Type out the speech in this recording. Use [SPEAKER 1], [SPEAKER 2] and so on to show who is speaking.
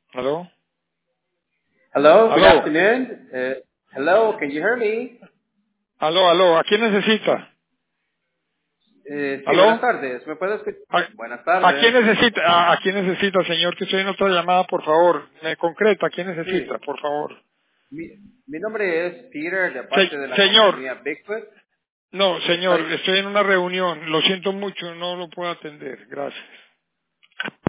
[SPEAKER 1] ¿Aló?
[SPEAKER 2] Hello, good
[SPEAKER 1] ¿Aló?
[SPEAKER 2] afternoon. Hello, can you hear me?
[SPEAKER 1] ¿Aló? ¿A quién necesita?
[SPEAKER 2] Sí, buenas
[SPEAKER 1] ¿Aló?
[SPEAKER 2] tardes. ¿Me puedes escuchar?
[SPEAKER 1] ¿A,
[SPEAKER 2] Buenas
[SPEAKER 1] a quién
[SPEAKER 2] tardes.
[SPEAKER 1] necesita? ¿A quién necesita, señor? Que estoy en otra llamada, por favor. Me concreta, ¿a quién necesita,
[SPEAKER 2] Sí,
[SPEAKER 1] por favor?
[SPEAKER 2] mi, mi nombre es Peter de parte de la
[SPEAKER 1] Señor,
[SPEAKER 2] compañía Bigfoot.
[SPEAKER 1] no, señor,
[SPEAKER 2] Estoy,
[SPEAKER 1] estoy en una reunión. Lo siento mucho, no lo puedo atender. Gracias.